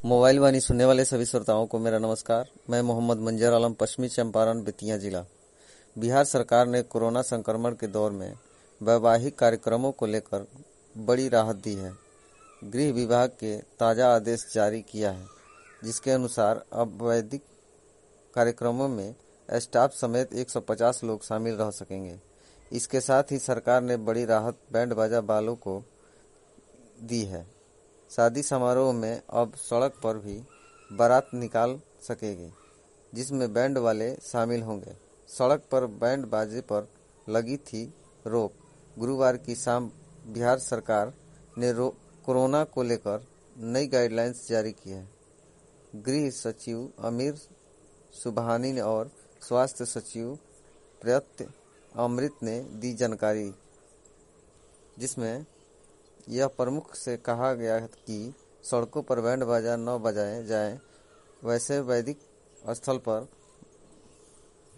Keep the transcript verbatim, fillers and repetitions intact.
Mobile वाणी सुनने वाले सभी श्रोताओं को मेरा नमस्कार। मैं मोहम्मद मंजर आलम, पश्चिमी चंपारण बेतिया जिला। बिहार सरकार ने कोरोना संक्रमण के दौर में वैवाहिक कार्यक्रमों को लेकर बड़ी राहत दी है। गृह विभाग के ताज़ा आदेश जारी किया है, जिसके अनुसार अब वैदिक कार्यक्रमों में स्टाफ समेत एक सौ पचास लोग शामिल रह सकेंगे। इसके साथ ही सरकार ने बड़ी राहत बैंड बाजा वालों को दी है। शादी समारोह में अब सड़क पर भी बारात निकाल सकेगी, जिसमें बैंड वाले शामिल होंगे। सड़क पर बैंड बाजे पर लगी थी रोक। गुरुवार की शाम बिहार सरकार ने कोरोना को लेकर नई गाइडलाइंस जारी की है। गृह सचिव आमिर सुबहानी और स्वास्थ्य सचिव प्रत्यय अमृत ने दी जानकारी, जिसमें यह प्रमुख से कहा गया कि सड़कों पर बैंड बाजा न बजाए जाएं। वैसे वैदिक स्थल पर